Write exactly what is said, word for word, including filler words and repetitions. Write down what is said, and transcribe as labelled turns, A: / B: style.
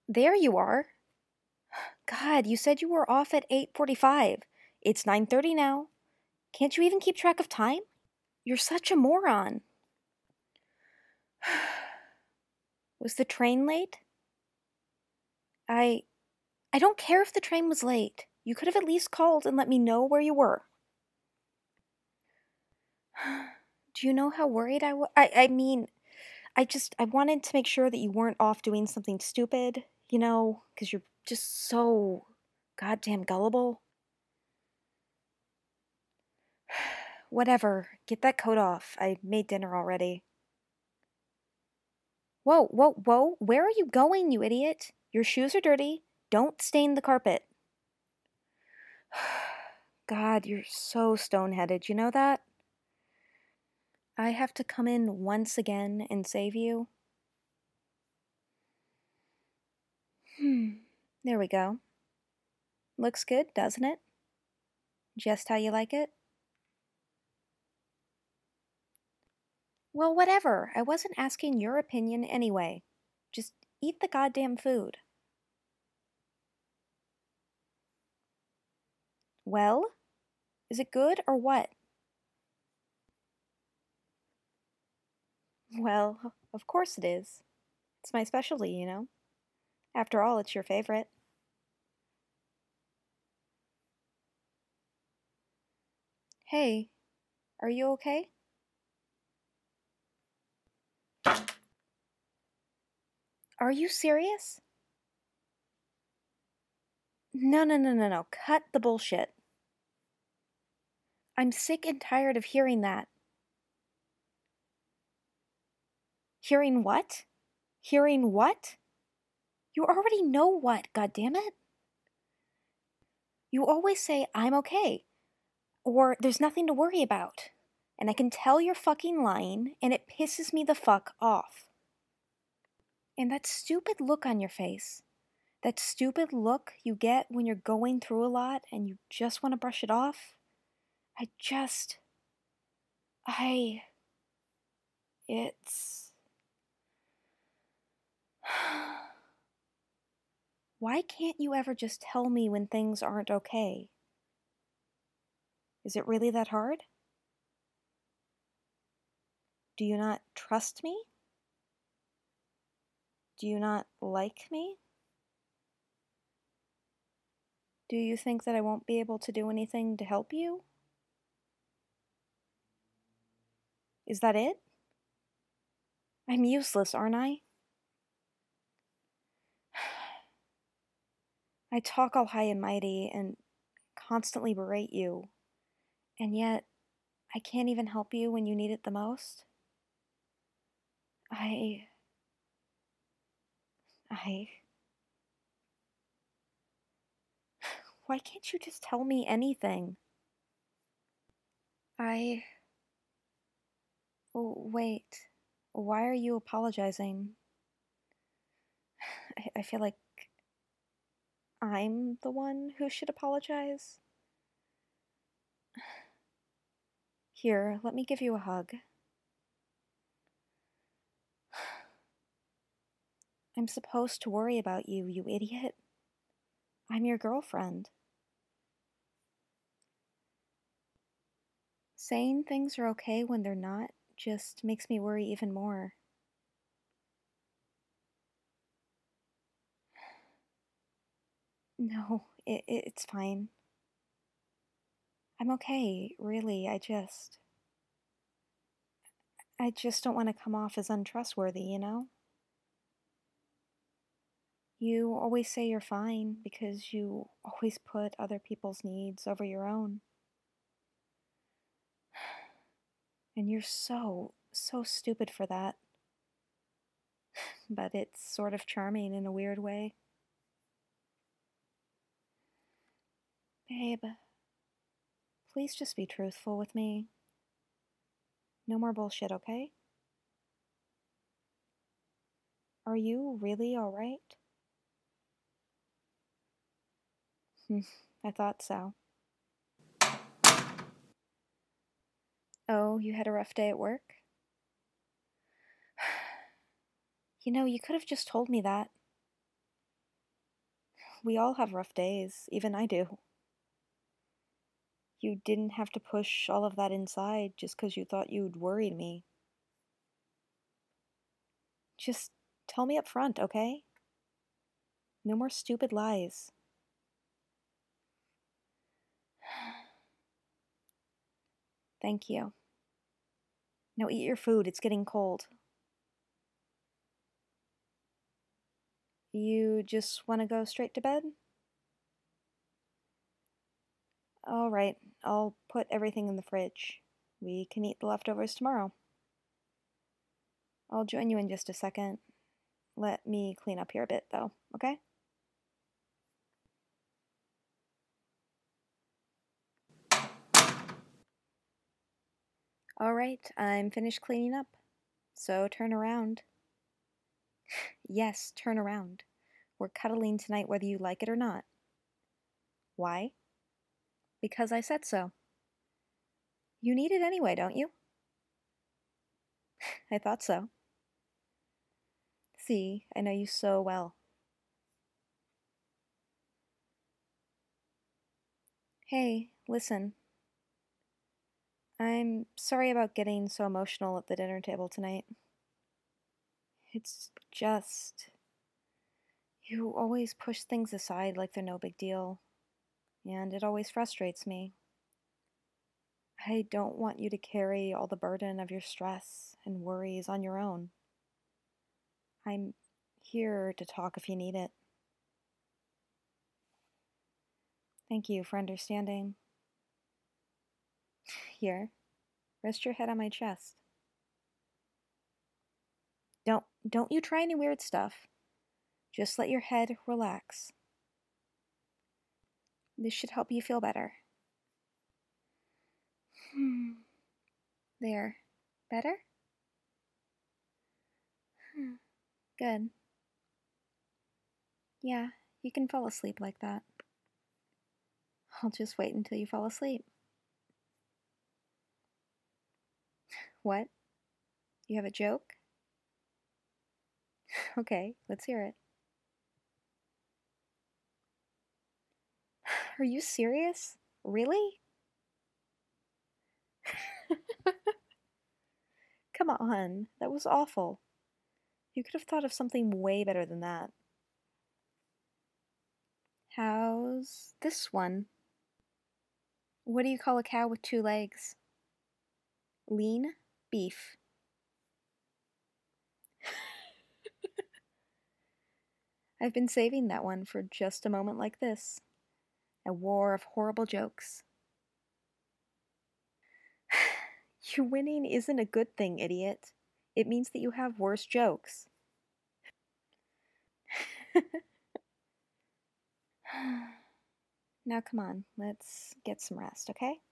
A: There you are. God, you said you were off at eight forty-five. It's nine thirty now. Can't you even keep track of time? You're such a moron. Was the train late? I I don't care if the train was late. You could have at least called and let me know where you were. Do you know how worried I was? I I mean, I just I wanted to make sure that you weren't off doing something stupid, you know, cuz you're just so goddamn gullible. Whatever. Get that coat off. I made dinner already. Whoa, whoa, whoa. Where are you going, you idiot? Your shoes are dirty. Don't stain the carpet. God, you're so stone-headed. You know that? I have to come in once again and save you. Hmm. There we go. Looks good, doesn't it? Just how you like it? Well, whatever. I wasn't asking your opinion anyway. Just eat the goddamn food. Well? Is it good or what? Well, of course it is. It's my specialty, you know. After all, it's your favorite. Hey, are you okay? Are you serious? No, no, no, no, no. Cut the bullshit. I'm sick and tired of hearing that. Hearing what? Hearing what? You already know what, goddammit. You always say, I'm okay, or there's nothing to worry about. And I can tell you're fucking lying, and it pisses me the fuck off. And that stupid look on your face, that stupid look you get when you're going through a lot and you just want to brush it off, I just. I. It's. Why can't you ever just tell me when things aren't okay? Is it really that hard? Do you not trust me? Do you not like me? Do you think that I won't be able to do anything to help you? Is that it? I'm useless, aren't I? I talk all high and mighty and constantly berate you, and yet I can't even help you when you need it the most. I. I. Why can't you just tell me anything? I. Oh, wait. Why are you apologizing? I, I feel like I'm the one who should apologize. Here, let me give you a hug. I'm supposed to worry about you, you idiot. I'm your girlfriend. Saying things are okay when they're not just makes me worry even more. No, it, it's fine. I'm okay, really. I just. I just don't want to come off as untrustworthy, you know? You always say you're fine because you always put other people's needs over your own. And you're so, so stupid for that. But it's sort of charming in a weird way. Babe, please just be truthful with me. No more bullshit, okay? Are you really alright? I thought so. Oh, you had a rough day at work? You know, you could have just told me that. We all have rough days, even I do. You didn't have to push all of that inside just because you thought you'd worried me. Just tell me up front, okay? No more stupid lies. Thank you. Now eat your food, it's getting cold. You just want to go straight to bed? All right, I'll put everything in the fridge. We can eat the leftovers tomorrow. I'll join you in just a second. Let me clean up here a bit, though, okay? All right, I'm finished cleaning up. So turn around. Yes, turn around. We're cuddling tonight whether you like it or not. Why? Because I said so. You need it anyway, don't you? I thought so. See, I know you so well. Hey, listen. I'm sorry about getting so emotional at the dinner table tonight. It's just... You always push things aside like they're no big deal, and it always frustrates me. I don't want you to carry all the burden of your stress and worries on your own. I'm here to talk if you need it. Thank you for understanding. Here, rest your head on my chest. Don't, don't you try any weird stuff. Just let your head relax. This should help you feel better. Hmm. There. Better? Hmm. Good. Yeah, you can fall asleep like that. I'll just wait until you fall asleep. What? You have a joke? Okay, let's hear it. Are you serious? Really? Come on, that was awful. You could have thought of something way better than that. How's this one? What do you call a cow with two legs? Lean beef. I've been saving that one for just a moment like this. A war of horrible jokes. You winning isn't a good thing, idiot. It means that you have worse jokes. Now come on, let's get some rest, okay?